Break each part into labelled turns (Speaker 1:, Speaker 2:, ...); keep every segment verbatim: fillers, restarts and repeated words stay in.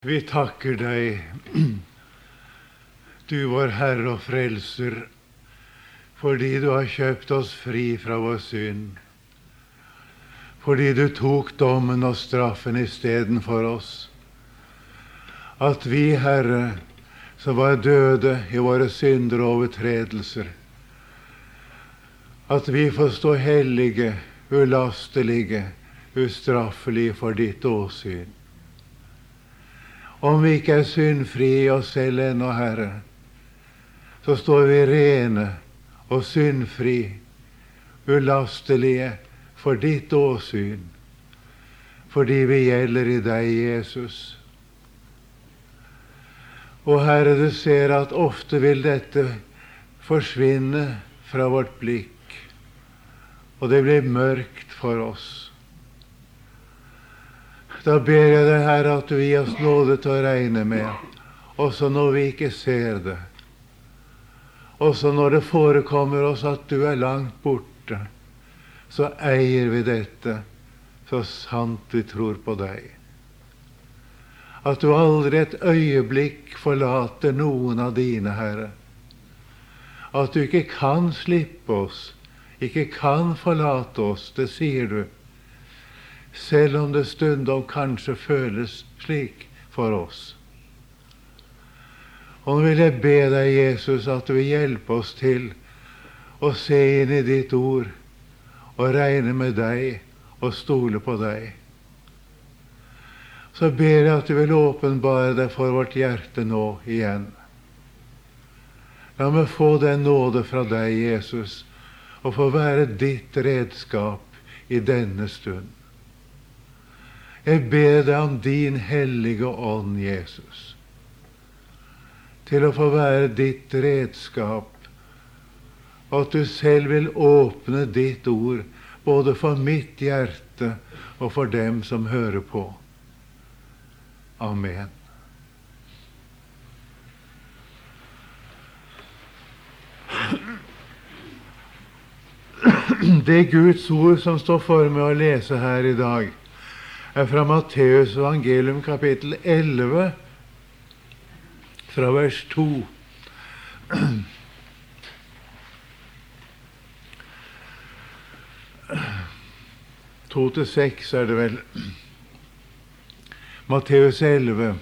Speaker 1: Vi takker deg, du vår Herre og Frelser, fordi du har kjøpt oss fri fra vår synd, fordi du tok dommen og straffen i stedet for oss, at vi, Herre, som var døde i våre synder og overtredelser, at vi får stå hellige, ulastelige, ustraffelige for ditt åsyn. Om vi ikke er syndfrie i oss selv ennå, Herre, så står vi rene og syndfri, ulastelige for ditt åsyn, fordi vi gjelder i deg, Jesus. Og Herre, du ser at ofte vil dette forsvinne fra vårt blikk, og det blir mørkt for oss. Da ber jeg deg, Herre, at du gir oss nåde til å regne med, også når vi ikke ser det. Også når det forekommer oss at du er langt borte, så eier vi dette, så sant vi tror på deg. At du aldri et øyeblikk forlater noen av dine, Herre. At du ikke kan slippe oss, ikke kan forlate oss, det sier du. Selv om det stundom kanskje føles slik for oss. Og nå vil jeg be deg, Jesus, at du vil hjelpe oss til å se inn i ditt ord og regne med deg og stole på deg. Så ber jeg at du vil åpenbare deg for vårt hjerte nå igjen. La meg få den nåde fra deg, Jesus, og få være ditt redskap i denne stund. Jeg ber deg om din hellige ånd, Jesus, til å få være ditt redskap, og at du selv vil åpne ditt ord, både for mitt hjerte og for dem som hører på. Amen. Det Guds ord som står for meg å lese her i dag, er fra Matteus evangelium kapittel elleve, fra vers to. To til seks er det vel. Matteus elleve.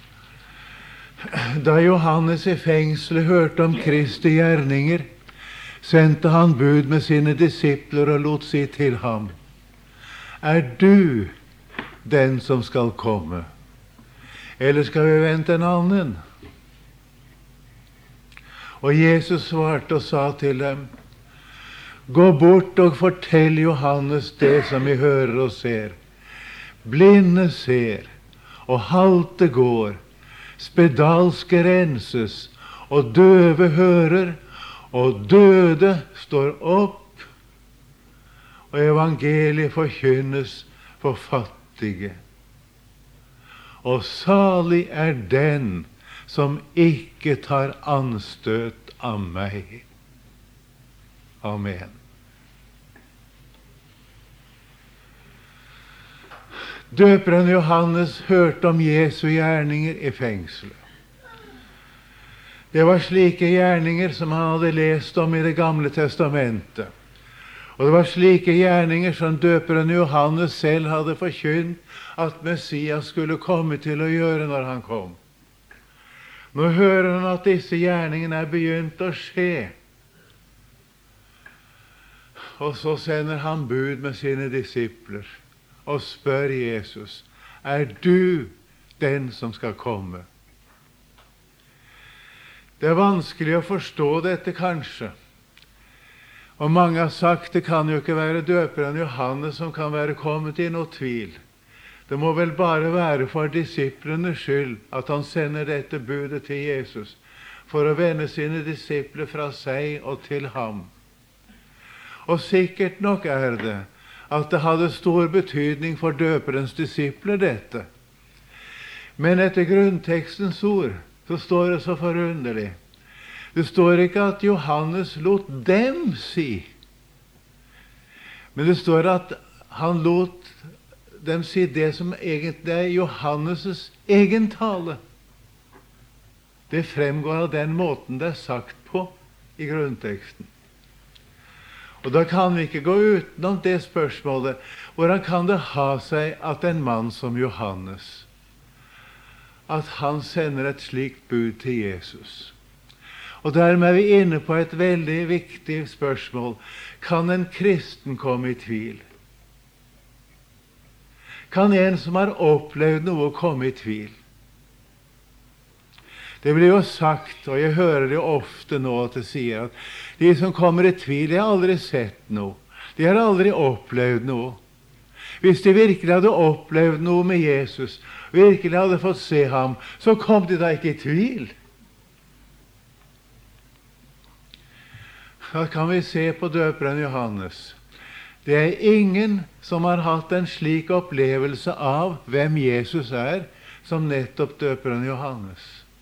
Speaker 1: Da Johannes i fengselet hørte om Kristi gjerninger, sendte han bud med sine disipler og lot si til ham: Er du den som skal komme, eller skal vi vente en annen? Og Jesus svarte og sa til dem: Gå bort og fortell Johannes det som vi hører og ser. Blinde ser, og halte går, spedalske renses, og døve hører, og døde står opp, og evangeliet forkynnes for fattige. Og salig er den som ikke tar anstøt av meg. Amen. Døperen Johannes hørte om Jesu gjerninger i fengselet. Det var slike gjerninger som han hadde lest om i Det gamle testamentet. Og det var slike gjerninger som døperen Johannes selv hadde forkynt at Messias skulle komme til å gjøre når han kom. Nå hører han at disse gjerningene er begynt å skje. Og så sender han bud med sine disipler og spør Jesus: Er du den som skal komme? Det er vanskelig å forstå dette, kanskje. Og mange har sagt det kan jo ikke være døperen Johannes som kan være kommet i noe tvil. Det må vel bare være for disiplenes skyld at han sender dette budet til Jesus, for å vende sine disipler fra seg og til ham. Og sikkert nok er det at det hadde stor betydning for døperens disipler dette. Men etter grunntekstens ord så står det så forunderlig. Det står ikke at Johannes lot dem si, men det står at han lot de sier det som egentlig er Johannes' egen tale. Det fremgår av den måten det er sagt på i grunnteksten. Og da kan vi ikke gå utenom det spørsmålet, hvordan kan det ha seg at en mann som Johannes, at han sender et slikt bud til Jesus? Og dermed er vi inne på et veldig viktig spørsmål. Kan en kristen komme i tvil? Kan en som har opplevd noe, komme i tvil? Det blir jo sagt, og jeg hører det ofte nå, at det sier at de som kommer i tvil, de har aldri sett noe. De har aldri opplevd noe. Hvis de virkelig hadde opplevd noe med Jesus, virkelig hadde fått se ham, så kom de da ikke i tvil. Da kan vi se på døperen Johannes. Det er ingen som har hatt en slik opplevelse av hvem Jesus er, som nettopp døperen Johannes.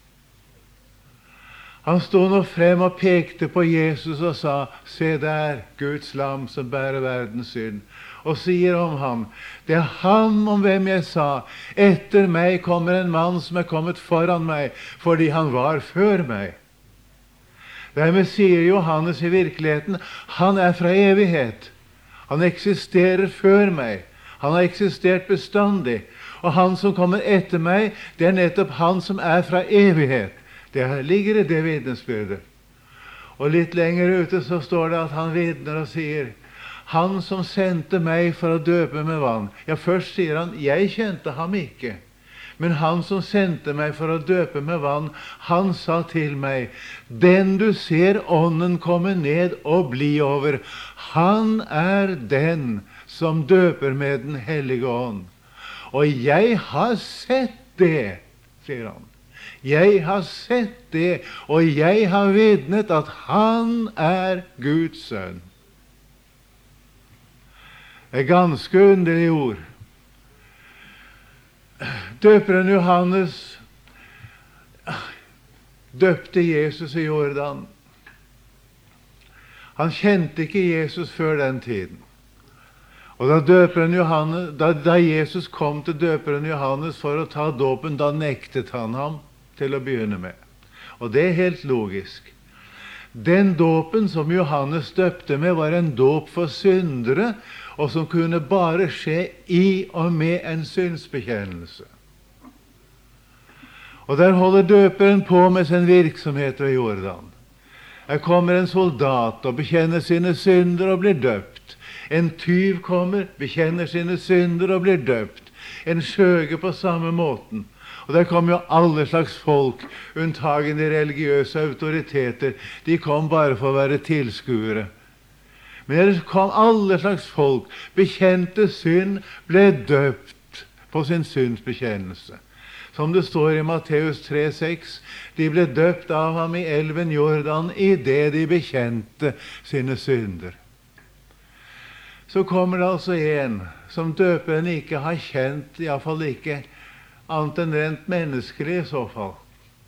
Speaker 1: Han stod nå frem og pekte på Jesus og sa, se der, Guds lam som bærer verdens synd. Og sier om ham, det er han om hvem jeg sa, etter meg kommer en mann som er kommet foran meg, fordi han var før meg. Dermed sier Johannes i virkeligheten, han er fra evighet. Han eksisterer før meg. Han har eksistert bestandig. Og han som kommer etter meg, det er nettopp han som er fra evighet. Det ligger i det vitnesbyrdet. Og litt lenger ute så står det at han vitner og sier, han som sendte meg for å døpe med vann. Ja, først sier han, jeg kjente ham ikke. Men han som sendte meg for å døpe med vann, han sa til meg, den du ser ånden komme ned og bli over, han er den som døper med den hellige ånd. Og jeg har sett det, sier han. Jeg har sett det, og jeg har vitnet at han er Guds sønn. Det er ganske underlige ord. Døperen Johannes døpte Jesus i Jordan. Han kjente ikke Jesus før den tiden. Og da, døperen Johannes, da, da Jesus kom til døperen Johannes for å ta dåpen, da nektet han ham til å begynne med. Og det er helt logisk. Den dåpen som Johannes døpte med, var en dåp for syndere, og som kunne bare skje i og med en syndsbekjennelse. Og der holder døperen på med sin virksomhet ved Jordan. Her kommer en soldat og bekjenner sine synder og blir døpt. En tyv kommer, bekjenner sine synder og blir døpt. En skjøge på samme måten. Og der kom jo alle slags folk, unntagen de religiøse autoriteter. De kom bare for å være tilskuere. Men der kom alle slags folk, bekjente synd, ble døpt på sin syndsbekjennelse. Som det står i Matteus tre seks, de ble døpt av ham i elven Jordan i det de bekjente sine synder. Så kommer det altså en som døperen ikke har kjent, i hvert fall ikke annet enn rent menneskelig i så fall.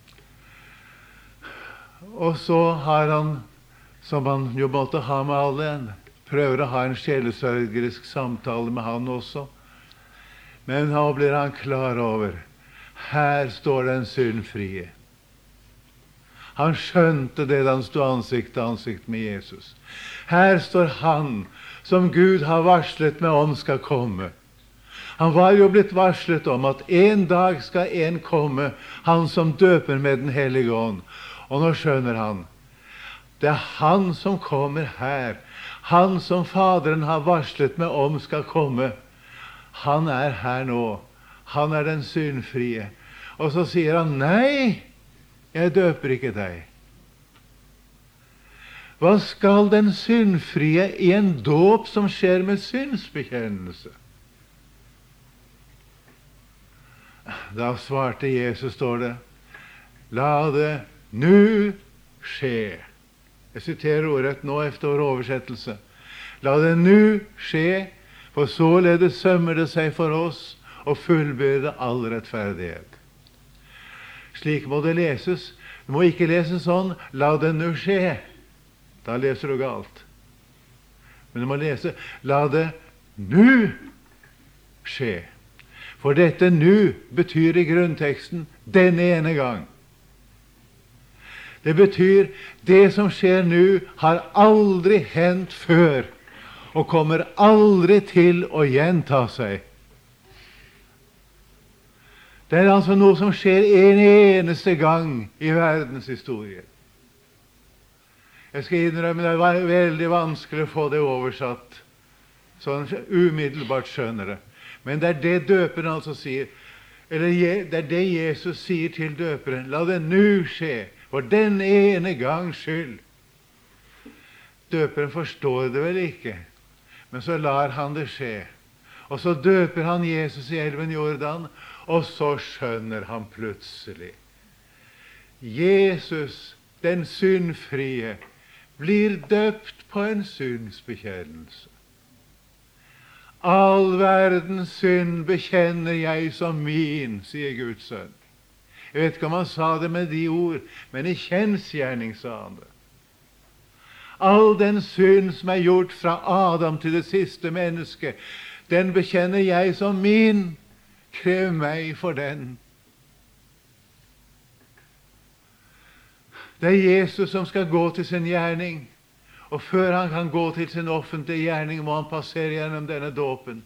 Speaker 1: Og så har han, som han jo måtte ha med alle, prøver å ha en sjelesørgerisk samtale med han også. Men nå blir han klar over, her står den syndfrie. Han skjønte det da han stod ansikt til ansikt med Jesus. Her står han som Gud har varslet med om skal komme. Han var jo blitt varslet om at en dag skal en komme, han som døper med den hellige ånd. Og nå skjønner han, det er han som kommer her, han som Faderen har varslet med om skal komme. Han er her nå, han er den syndfrie. Og så sier han, nei, jeg døper ikke deg. Hva skal den syndfrie i en dåp som skjer med syndsbekjennelse? Da svarte Jesus, står det, la det nu skje. Jeg siterer ordet nå efter vår oversettelse. La det nu skje, for således sømmer det seg for oss å fullbyrde all rettferdighet. Slik må det leses. Du må ikke lese sånn, la det nu skje. Da leser du galt. Men du må lese, la det nu skje. For dette nu betyr i grunnteksten den ene gang. Det betyr det som skjer nu har aldri hendt før, og kommer aldri til å gjenta seg. Det er altså noe som skjer en eneste gang i verdens historie. Jeg skal innrømme det var veldig vanskelig å få det oversatt, så han umiddelbart skjønner det. Men det er det døperen altså sier, eller det er det Jesus sier til døperen. La det nu skje, for den ene gangs skyld. Døperen forstår det vel ikke, men så lar han det skje. Og så døper han Jesus i elven Jordan, og så skjønner han plutselig. Jesus, den syndfrie, blir døpt på en syndsbekjennelse. All verdens synd bekjenner jeg som min, sier Guds sønn. Jeg vet ikke om han sa det med de ord, men i kjensgjerning sa han det. All den synd som er gjort fra Adam til det siste menneske, den bekjenner jeg som min. Krev meg for den. Det er Jesus som skal gå til sin gjerning, og før han kan gå til sin offentlige gjerning, må han passere gjennom denne dåpen.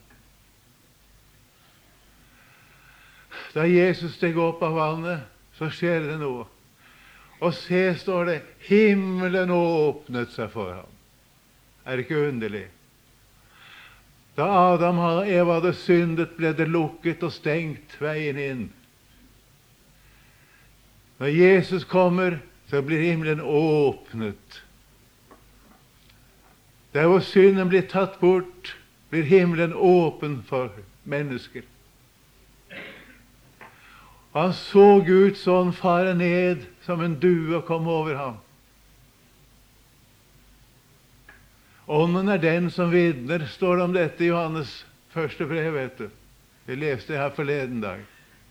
Speaker 1: Da Jesus steg opp av vannet, så skjer det noe. Og se, står det, himmelen åpnet seg for ham. Er det ikke underlig? Da Adam og Eva hadde syndet, ble det lukket og stengt veien inn. Når Jesus kommer, så blir himmelen åpnet. Der hvor synden blir tatt bort, blir himmelen åpen for mennesker. Og han så Guds ånd fare ned som en due og komme over ham. Ånden er den som vitner, står det om dette i Johannes første brev, vet du. Vi leste det her forleden dag.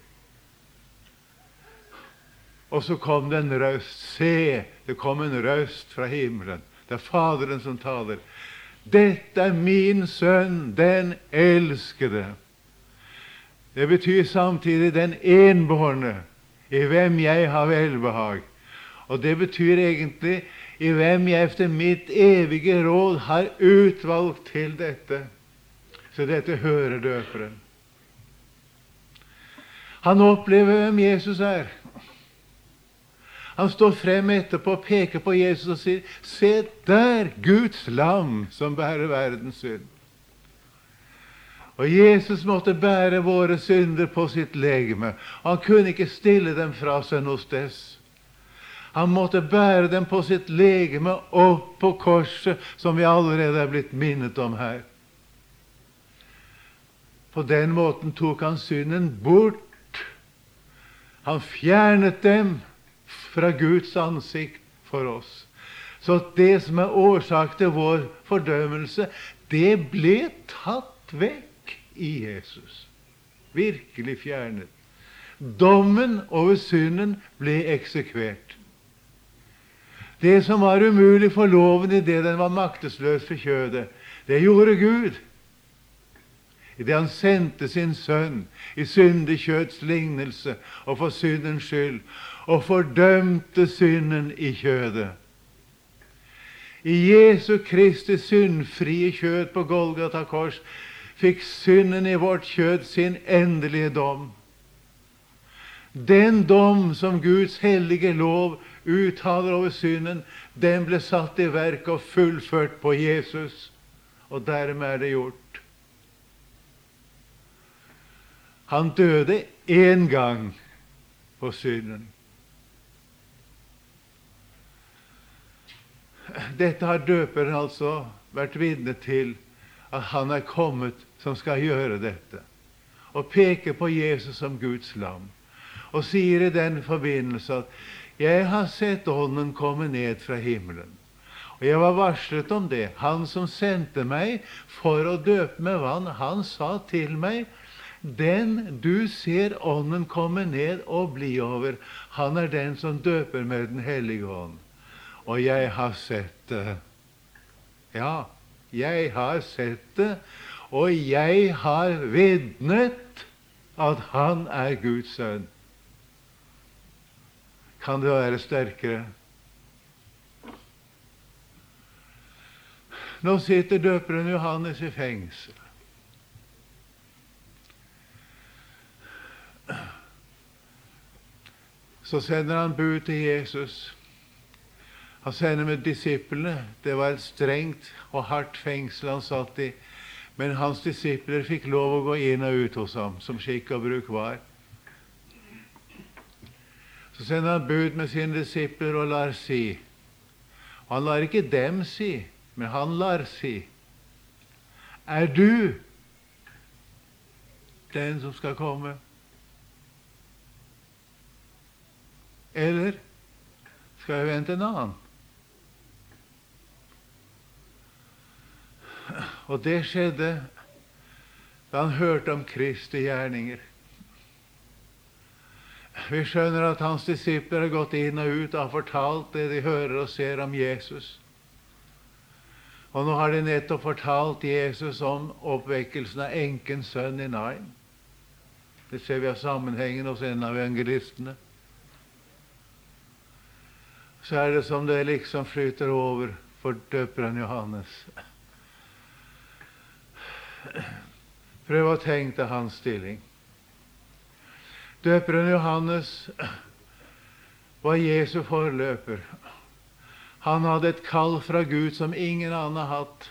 Speaker 1: Og så kom det en røst. Se, det kom en røst fra himmelen. Det er Faderen som taler. Dette er min sønn, den elskede. Det betyr samtidig den enbårne, i hvem jeg har velbehag. Og det betyr egentlig i hvem jeg efter mitt evige råd har utvalgt til dette. Så dette hører døperen. Han opplever hvem Jesus er. Han står frem etterpå og peker på Jesus og sier, se der, Guds lam som bærer verdens synd. Og Jesus måtte bære våre synder på sitt legeme. Han kunne ikke stille dem fra seg noe sted. Han måtte bære dem på sitt legeme opp på korset, som vi allerede er blitt minnet om her. På den måten tok han synden bort. Han fjernet dem fra Guds ansikt for oss. Så det som er årsak til vår fordømmelse, det ble tatt vekk i Jesus. Virkelig fjernet. Dommen over synden ble eksekvert. Det som var umulig for loven i det den var maktesløs for kjødet, det gjorde Gud. I det han sendte sin sønn i syndig kjøds lignelse og for syndens skyld, og fordømte synden i kjødet. I Jesu Kristi syndfrie kjød på Golgata kors fikk synden i vårt kjød sin endelige dom. Den dom som Guds hellige lov uttaler over synden, den ble satt i verk og fullført på Jesus, og dermed er det gjort. Han døde en gang på synden. Dette har døperen altså vært vitne til, at han er kommet som skal gjøre dette, og peker på Jesus som Guds lam, og sier i den forbindelse at jeg har sett ånden komme ned fra himmelen, og jeg var varslet om det. Han som sendte meg for å døpe med vann, han sa til meg, den du ser ånden komme ned og bli over, han er den som døper med den hellige ånd. Og jeg har sett det. Ja, jeg har sett det, og jeg har vitnet at han er Guds sønn. Kan det være sterkere? Nå sitter døperen Johannes i fengsel. Så sender han bud til Jesus. Han sender med disiplene. Det var et strengt og hardt fengsel han satt i. Men hans disipler fikk lov å gå inn og ut hos ham, som skikk og bruk var. Så sender han bud med sine disipler og lar si. Og han lar ikke dem si, men han lar si. Er du den som skal komme? Eller skal jeg vente en annen? Og det skjedde da han hørte om Kristi gjerninger. Vi skjønner at hans disipler har gått inn og ut og har fortalt det de hører og ser om Jesus. Og nå har de nettopp fortalt Jesus om oppvekkelsen av enkens sønn i Nain. Det ser vi av sammenhengen hos en av evangelistene. Så er det som det liksom flyter over for døperen Johannes. Prøv å tenke deg hans stilling. Døperen Johannes var Jesu forløper. Han hadde et kall fra Gud som ingen annen har hatt.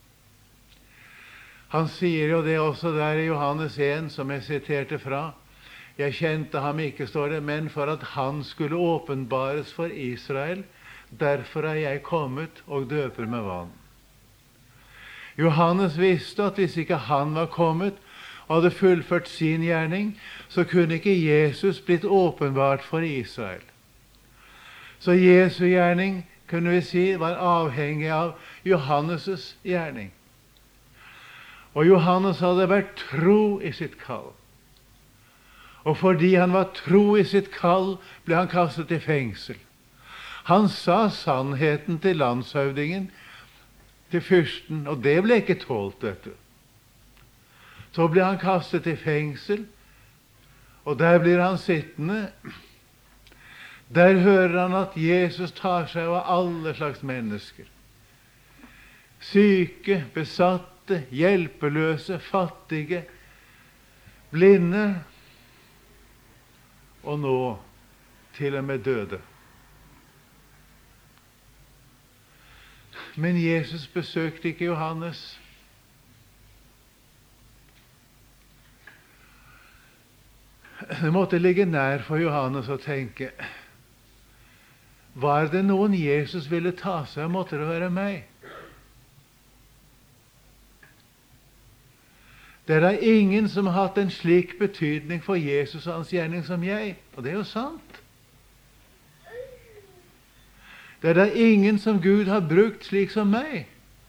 Speaker 1: Han sier jo det også der i Johannes en, som jeg siterte fra. Jeg kjente ham ikke, står det, men for at han skulle åpenbares for Israel, derfor er jeg kommet og døper med vann. Johannes visste at hvis ikke han var kommet og hadde fullført sin gjerning, så kunne ikke Jesus blitt åpenbart for Israel. Så Jesu gjerning, kunne vi si, var avhengig av Johannes' gjerning. Og Johannes hadde vært tro i sitt kall. Og fordi han var tro i sitt kall, ble han kastet i fengsel. Han sa sannheten til landshøvdingen, til fyrsten, og det ble ikke tålt, dette. Så ble han kastet i fengsel, og der blir han sittende. Der hører han at Jesus tar seg av alle slags mennesker. Syke, besatte, hjelpeløse, fattige, blinde, og nå til og med døde. Men Jesus besøkte ikke Johannes. Det måtte ligge nær for Johannes å tenke, var det noen Jesus ville ta seg av, måtte det være meg. Det er ingen som har hatt en slik betydning for Jesus og hans gjerning som jeg, og det er jo sant. Det er da ingen som Gud har brukt slik som meg,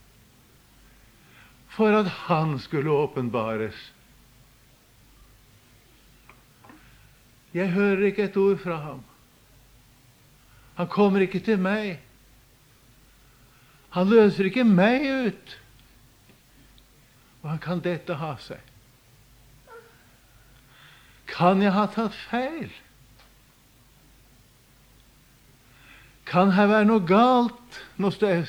Speaker 1: for at han skulle åpenbares. Jeg hører ikke et ord fra ham. Han kommer ikke til meg. Han løser ikke meg ut. Hva kan dette ha seg? Kan jeg ha tatt feil? Kan her være noe galt noe sted?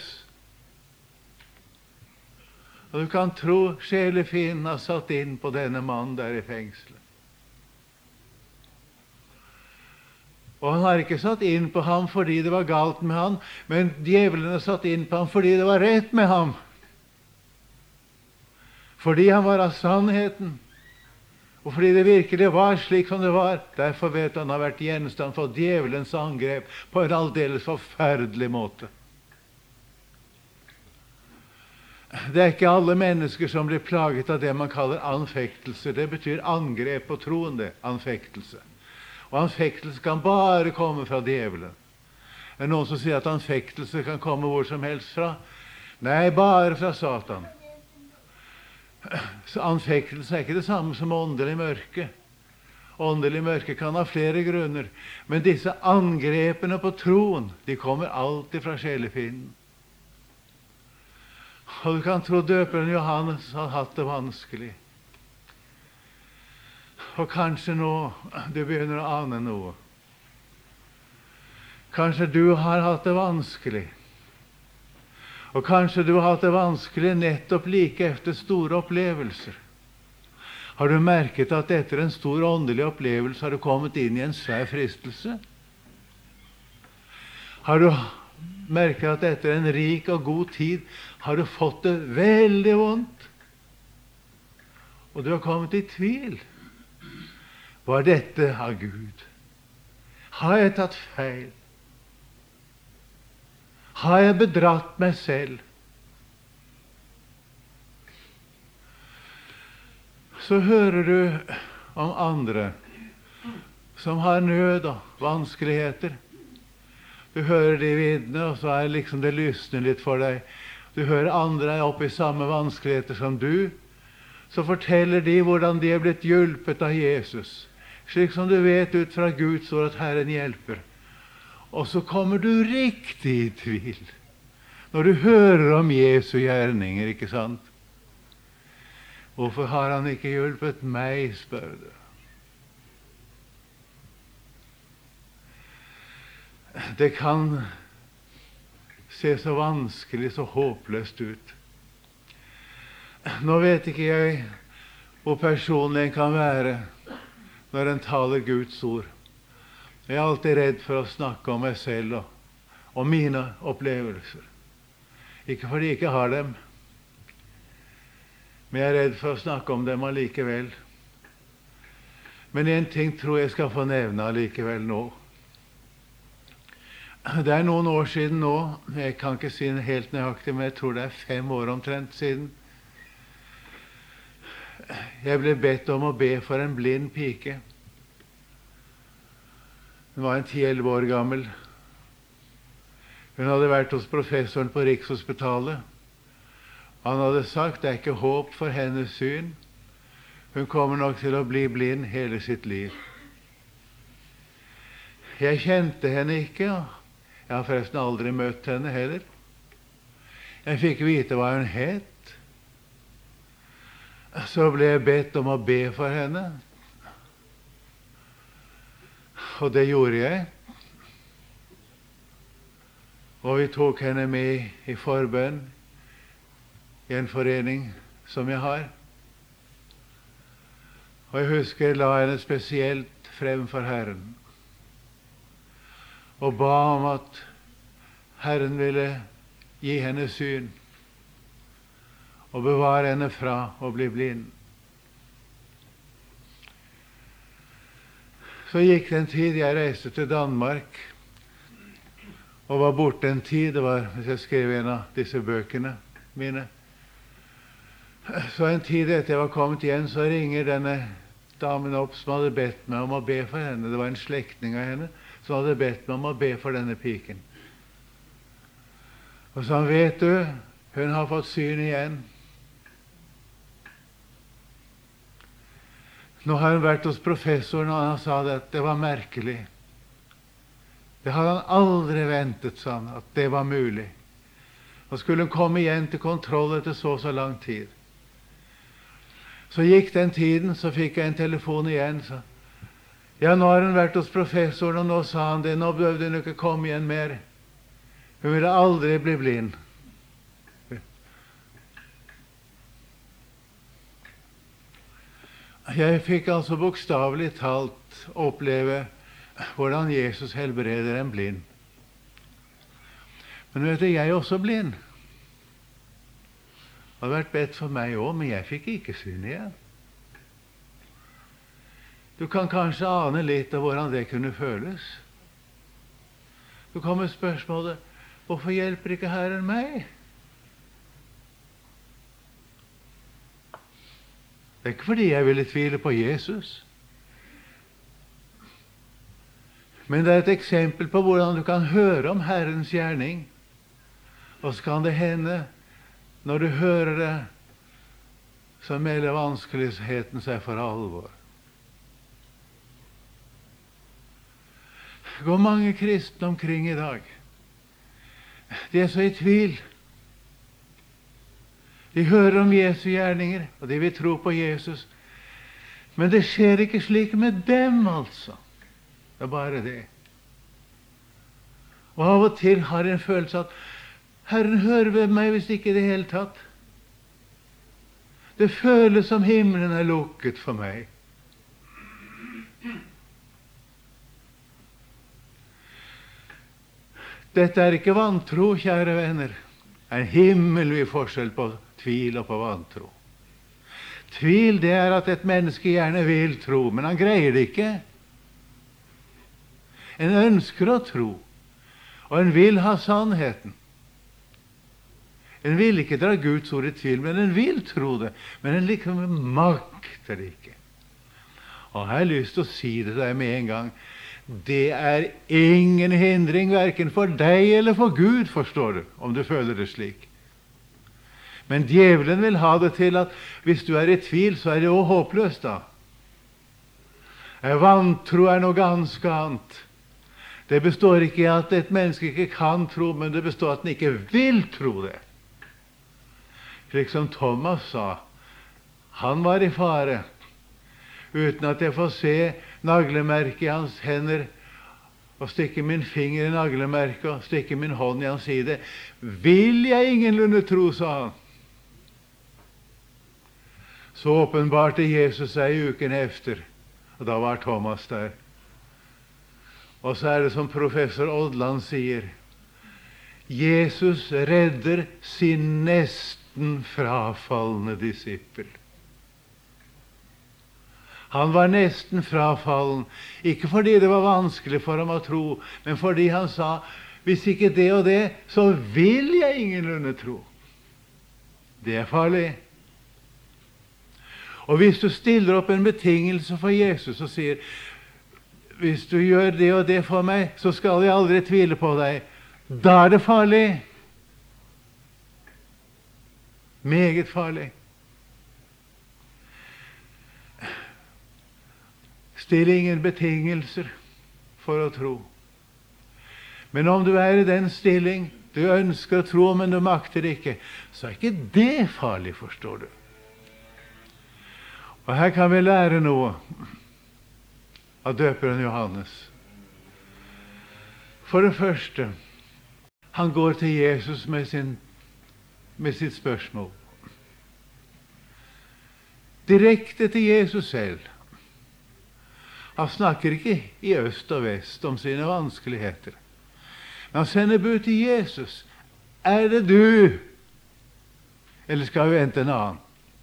Speaker 1: Og du kan tro sjelefienden har satt inn på denne mannen der i fengselet. Og han har ikke satt inn på ham fordi det var galt med ham, men djevelen har satt inn på ham fordi det var rett med ham. Fordi han var av sannheten, og fordi det virkelig var slik som det var. Derfor vet han har vært gjenstand for djevelens angrep på en aldeles forferdelig måte. Det er ikke alle mennesker som blir plaget av det man kaller anfektelse. Det betyr angrep på troen, det, anfektelse. Og anfektelse kan bare komme fra djevelen. Det er noen som sier at anfektelse kan komme hvor som helst fra. Nei, bare fra Satan. Så anfektelse er ikke det samme som åndelig mørke. Åndelig mørke kan ha flere grunner, men disse angrepene på troen, de kommer alltid fra sjelefienden. Og du kan tro døperen Johannes har hatt det vanskelig. Og kanskje nå du begynner å ane noe. Kanskje du har hatt det vanskelig. Og kanskje du har hatt det vanskelig nettopp like efter store opplevelser. Har du merket at etter en stor åndelig opplevelse har du kommet inn i en svær fristelse? Har du merket at etter en rik og god tid har du fått det veldig vondt? Og du har kommet i tvil. Var dette av Gud? Har jeg tatt feil? Har jeg bedratt meg selv? Så hører du om andre som har nød og vanskeligheter. Du hører de vitne, og så er liksom det lysner litt for deg. Du hører andre er oppe i samme vanskeligheter som du. Så forteller de hvordan de er blitt hjulpet av Jesus. Slik som du vet ut fra Guds ord at Herren hjelper. Og så kommer du riktig i tvil når du hører om Jesu gjerninger, ikke sant? Hvorfor har han ikke hjulpet meg, spør du. Det kan se så vanskelig, så håpløst ut. Nå vet ikke jeg hvor personlig en kan være når en taler Guds ord. Jeg er alltid redd for å snakke om meg selv og, og mine opplevelser. Ikke fordi jeg ikke har dem, men jeg er redd for å snakke om dem allikevel. Men en ting tror jeg skal få nevne allikevel nå. Det er noen år siden nå, jeg kan ikke si det helt nøyaktig, men jeg tror det er fem år omtrent siden. Jeg ble bedt om å be for en blind pike. Hun var en ti-elleve år gammel. Hun hadde vært hos professoren på Rikshospitalet. Han hadde sagt det er ikke håp for hennes syn. Hun kommer nok til å bli blind hele sitt liv. Jeg kjente henne ikke, og jeg har forresten aldri møtt henne heller. Jeg fikk vite hva hun het. Så ble jeg bedt om å be for henne. Og det gjorde jeg. Og vi tok henne med i forbønn i en forening som jeg har. Og jeg husker jeg la henne spesielt frem for Herren og ba om at Herren ville gi henne syn og bevare henne fra å bli blind. Så gikk det en tid. Jeg reiste til Danmark og var borte en tid. Det var hvis jeg skrev en av disse bøkene mine. Så en tid etter jeg var kommet igjen, så ringer denne damen opp som hadde bedt meg om å be for henne. Det var en slektning av henne som hadde bedt meg om å be for denne piken. Og så vet du, hun har fått syn igjen. Nå har hun vært hos professoren, og han sa det at det var merkelig. Det hadde han aldri ventet, sa han, at det var mulig. Og skulle hun komme igjen til kontroll etter så så lang tid. Så gikk den tiden, så fikk jeg en telefon igjen. Så. Ja, nå har hun vært hos professoren, og nå sa han det. Nå behøvde hun ikke komme igjen mer. Hun ville aldri bli blind. Jeg fikk altså bokstavelig talt oppleve hvordan Jesus helbreder en blind. Men vet du, jeg er også blind. Det hadde vært bedt for meg også, men jeg fikk ikke syn igjen. Du kan kanskje ane litt av hvordan det kunne føles. Så kommer spørsmålet, hvorfor hjelper ikke Herren meg? Det er ikke fordi jeg ville tvile på Jesus. Men det er et eksempel på hvordan du kan høre om Herrens gjerning. Og så kan det hende, når du hører det, så melder vanskeligheten seg for alvor. Det går mange kristne omkring i dag. De er så i tvil. De hører om Jesu gjerninger, og de vil tro på Jesus. Men det skjer ikke slik med dem, altså. Det er bare det. Og av og til har jeg en følelse at Herren hører ved meg hvis ikke i det hele tatt. Det føles som himmelen er lukket for meg. Dette er ikke vantro, kjære venner. Det er en himmelvid forskjell på tvil og på vantro. Tvil, det er at et menneske gjerne vil tro, men han greier det ikke. En ønsker å tro, og en vil ha sannheten. En vil ikke dra Guds ord i tvil, men en vil tro det. Men en liksom makter det ikke. Og jeg har lyst til å si det deg med en gang. Det er ingen hindring, hverken for deg eller for Gud, forstår du, om du føler det slik. Men djevelen vil ha det til at hvis du er i tvil, så er det jo håpløst da. Vantro er noe ganske annet. Det består ikke i at et menneske ikke kan tro, men det består i at han ikke vil tro det. Slik som Thomas sa, han var i fare, uten at jeg får se naglemerket i hans hender, og stikke min finger i naglemerket, og stikke min hånd i hans side. Vil jeg ingenlunde tro, sa han. Så åpenbarte Jesus seg i uken efter, og da var Thomas der. Og så er det som professor Odland sier, Jesus redder sin nesten frafallende disippel. Han var nesten frafallen, ikke fordi det var vanskelig for ham å tro, men fordi han sa, hvis ikke det og det, så vil jeg ingenlunde tro. Det er farlig. Og hvis du stiller opp en betingelse for Jesus og sier, hvis du gjør det og det for meg, så skal jeg aldri tvile på deg, da er det farlig. Meget farlig. Still ingen betingelser for å tro. Men om du er i den stilling, du ønsker å tro, men du makter ikke, så er ikke det farlig, forstår du. Og her kan vi lære noe av døperen Johannes. For det første, han går til Jesus med, sin, med sitt spørsmål. Direkte til Jesus selv. Han snakker ikke i øst og vest om sine vanskeligheter. Men han sender bud til Jesus. Er det du? Eller skal vi vente en annen?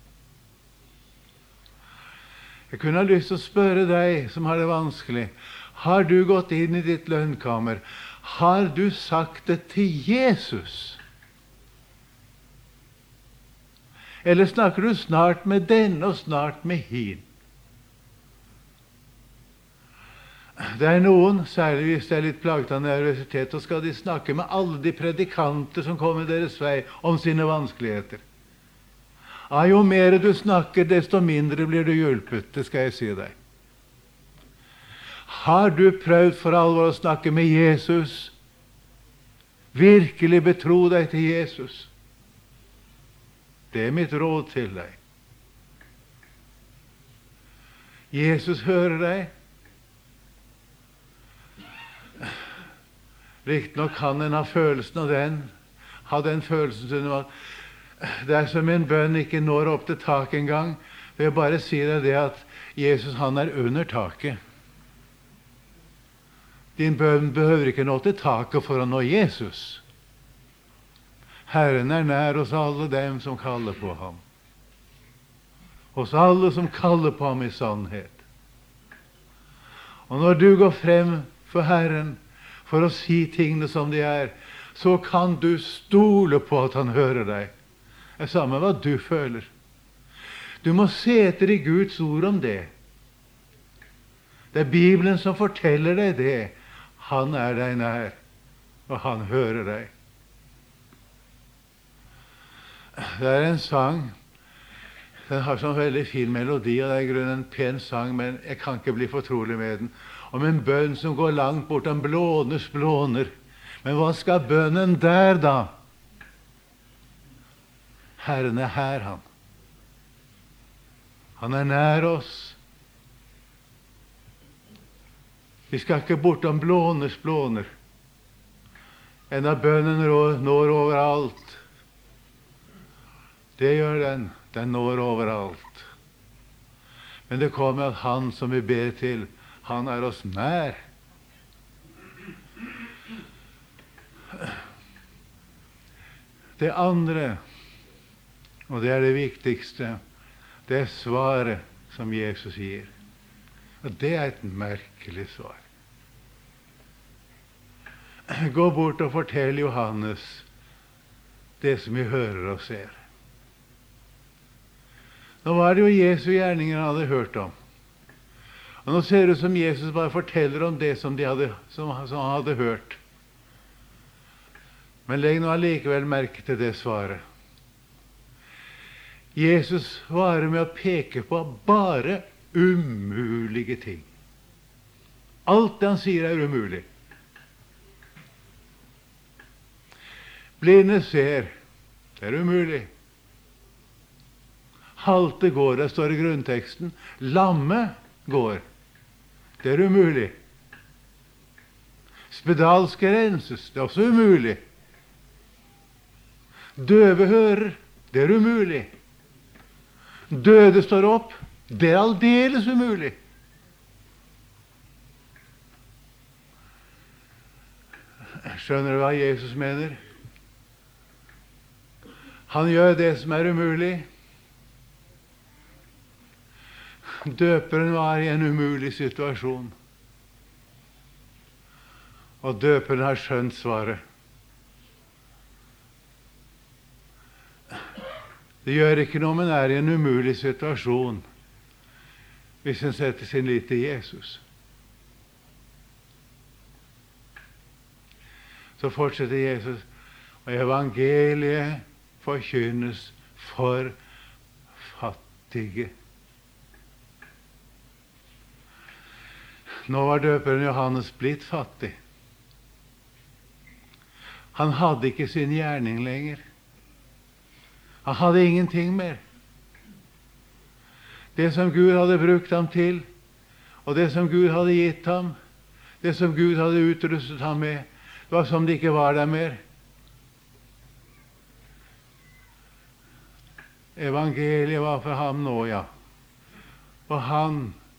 Speaker 1: Jeg kunne ha lyst til å spørre deg som har det vanskelig. Har du gått inn i ditt lønnkammer? Har du sagt det til Jesus? Eller snakker du snart med denne og snart med hin? Det er noen, særlig hvis det er litt plaget av nervøsitet, så skal de snakke med alle de predikanter som kommer deres vei om sine vanskeligheter. Ja, jo mer du snakker, desto mindre blir du hjulpet, det skal jeg si deg. Har du prøvd for alvor å snakke med Jesus? Virkelig betro deg til Jesus? Det er mitt råd til deg. Jesus hører deg. Riktignok kan en ha følelsen av den, ha den følelsen av at det er som en bønn ikke når opp til taket en gang. Jeg vil bare si deg det at Jesus, han er under taket. Din bønn behøver ikke nå til taket for å nå Jesus. Herren er nær hos alle dem som kaller på ham. Hos alle som kaller på ham i sannhet. Og når du går frem for Herren for å si tingene som de er, så kan du stole på at han hører deg. Det er samme hva du føler. Du må se etter i Guds ord om det. Det er Bibelen som forteller deg det. Han er deg nær, og han hører deg. Det er en sang, den har sånn veldig fin melodi, og det er i grunnen en pen sang, men jeg kan ikke bli fortrolig med den. Om en bønn som går langt bort om blåners blåner. Men hva skal bønnen der da? Herren er her, han. Han er nær oss. Vi skal ikke bortom blåners blåner. Enda bønnen når overalt. Det gjør den. Den når overalt. Men det kommer at han som vi ber til, han er oss nær. Det andre, og det er det viktigste, det er svaret som Jesus gir. Og det er et merkelig svar. Gå bort og fortell Johannes det som vi hører og ser. Nå var det jo Jesu gjerninger han hadde hørt om. Og nå ser det ut som Jesus bare forteller om det som, de hadde, som, som han hadde hørt. Men legg nå allikevel merke til det svaret. Jesus svarer med å peke på bare umulige ting. Alt det han sier er umulig. Blinde ser, det er umulig. Halte går, det står i grunnteksten. Lamme går, det er umulig. Spedalske renses, det er også umulig. Døve hører, det er umulig. Døde står opp, det er aldeles umulig. Skjønner du hva Jesus mener? Han gjør det som er umulig. Døperen var i en umulig situasjon. Og døperen har skjønt svaret. Det gjør ikke noe om en er i en umulig situasjon hvis en setter sin lit til Jesus. Så fortsetter Jesus, og evangeliet forkynnes for fattige. Nå var døperen Johannes blitt fattig. Han hadde ikke sin gjerning lenger. Han hadde ingenting mer. Det som Gud hadde brukt ham til, og det som Gud hadde gitt ham, det som Gud hadde utrustet ham med, det var som det ikke var der mer. Evangeliet var for ham nå, ja. Og han,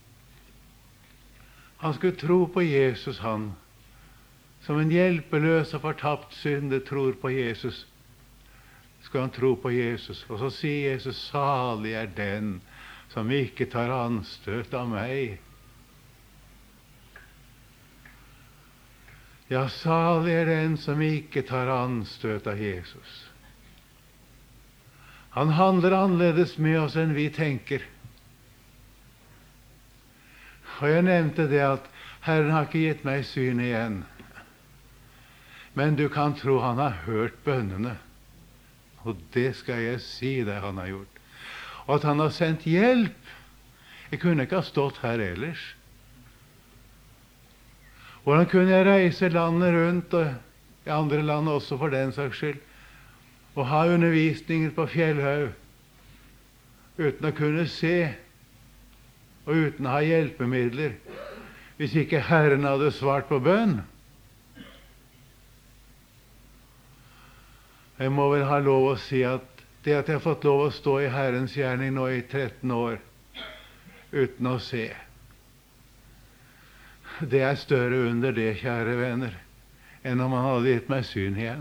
Speaker 1: han skulle tro på Jesus, han. Som en hjelpeløs og fortapt synder tror på Jesus, skal han tro på Jesus. Og så sier Jesus, salig er den som ikke tar anstøt av meg. Ja, salig er den som ikke tar anstøt av Jesus. Han handler annerledes med oss enn vi tenker. Og jeg nevnte det at Herren har ikke gitt meg syn igjen. Men du kan tro han har hørt bønnene. Og det skal jeg si deg han har gjort. Og at han har sendt hjelp. Jeg kunne ikke ha stått her ellers. Hvordan kunne jeg reise landet rundt, og i andre land også for den saks skyld, og ha undervisninger på Fjellhaug uten å kunne se, og uten å ha hjelpemidler, hvis ikke Herren hadde svart på bønn? Jeg må vel ha lov å si at det at jeg har fått lov å stå i Herrens gjerning nå i tretten år uten å se, det er større under det, kjære venner, enn om han hadde gitt meg syn igjen.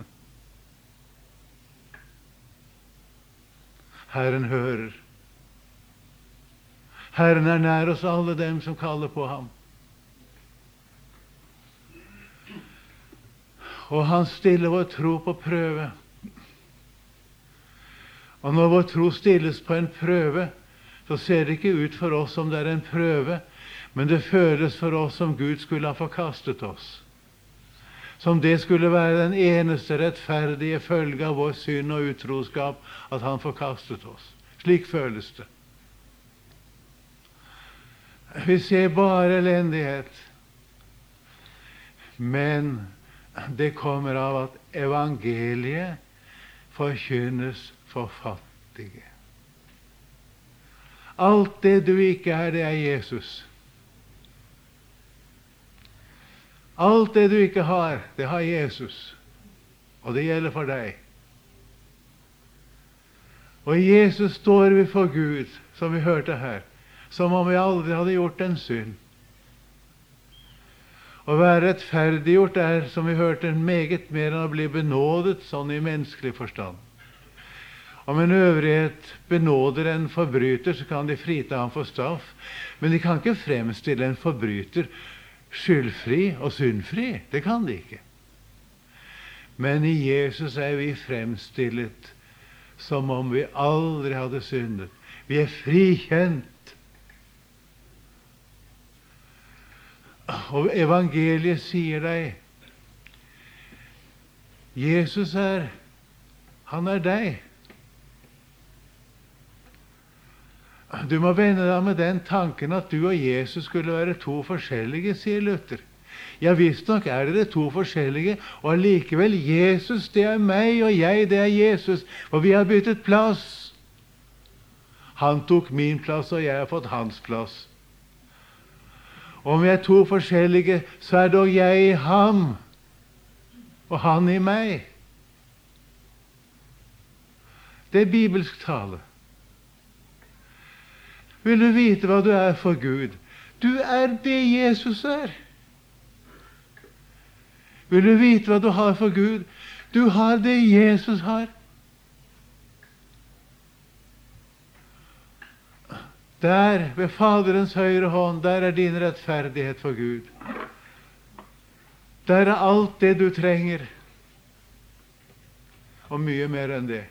Speaker 1: Herren hører. Herren er nær oss alle dem som kaller på ham. Og han stiller vår tro på prøve. Og når vår tro stilles på en prøve, så ser det ikke ut for oss som det er en prøve, men det føles for oss som Gud skulle ha forkastet oss. Som det skulle være den eneste rettferdige følge av vår synd og utroskap, at han forkastet oss. Slik føles det. Vi ser bare elendighet. Men det kommer av at evangeliet forkynnes for fattige. fattige. Alt det du ikke er, det er Jesus. Alt det du ikke har, det har Jesus. Og det gjelder for deg. Og i Jesus står vi for Gud, som vi hørte her, som om vi aldri hadde gjort en synd. Å være rettferdiggjort er, som vi hørte, meget mer enn å bli benådet, sånn i menneskelig forstand. Om en øvrighet benåder en forbryter, så kan de frita ham for straff, men de kan ikke fremstille en forbryter skyldfri og syndfri. Det kan de ikke. Men i Jesus er vi fremstillet som om vi aldri hadde syndet. Vi er frikjent. Og evangeliet sier deg, Jesus er, han er deg. Du må vende deg med den tanken at du og Jesus skulle være to forskjellige, sier Luther. Ja, visst nok er dere to forskjellige, og allikevel Jesus, det er meg, og jeg, det er Jesus, og vi har byttet plass. Han tok min plass, og jeg har fått hans plass. Om vi er to forskjellige, så er dog jeg i ham, og han i meg. Det er bibelsk tale. Vil du vite hva du er for Gud? Du er det Jesus er. Vil du vite hva du har for Gud? Du har det Jesus har. Der, ved Faderens høyre hånd, der er din rettferdighet for Gud. Der er alt det du trenger, og mye mer enn det.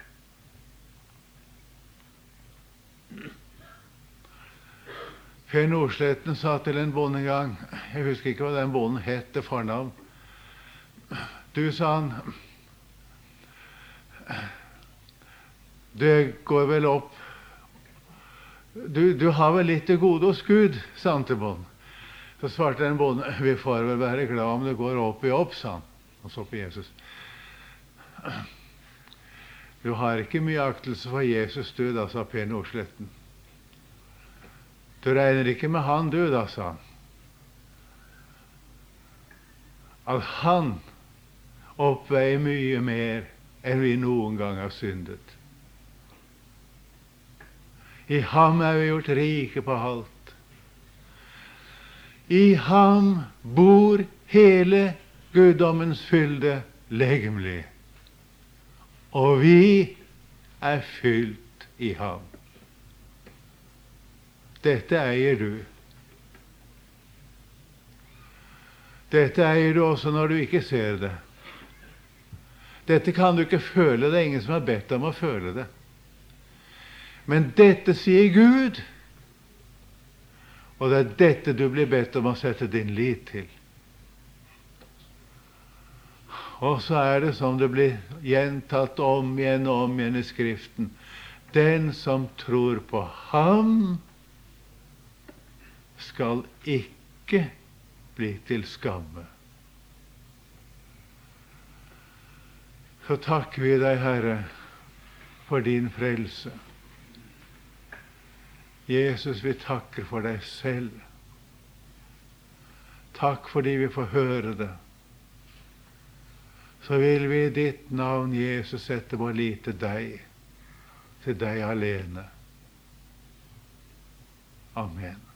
Speaker 1: Per Nordsletten sa til en bonde en gang, jeg husker ikke hva den bonden het til fornavn. Du, sa han, det går vel opp. Du, du har vel litt til gode hos Gud, sa han til bonden. Så svarte den bonden, vi får vel være glad om det går opp i opp, sa han. Og så på Jesus. Du har ikke mye aktelse for Jesus, du, da, sa Per Nordsletten. Du regner ikke med han, du, da, sa han. At han oppveier mye mer enn vi noen gang har syndet. I ham er vi gjort rike på alt. I ham bor hele guddommens fylde legemlig. Og vi er fylt i ham. Dette eier du. Dette eier du også når du ikke ser det. Dette kan du ikke føle. Det er ingen som har bedt deg om å føle det. Men dette sier Gud. Og det er dette du blir bedt om å sette din lit til. Og så er det som det blir gjentatt om igjen og om igjen i Skriften. Den som tror på ham, skal ikke bli til skamme. Så takker vi deg, Herre, for din frelse. Jesus, vi takker for deg selv. Takk fordi vi får høre det. Så vil vi i ditt navn, Jesus, sette vår lit til deg, til deg alene. Amen.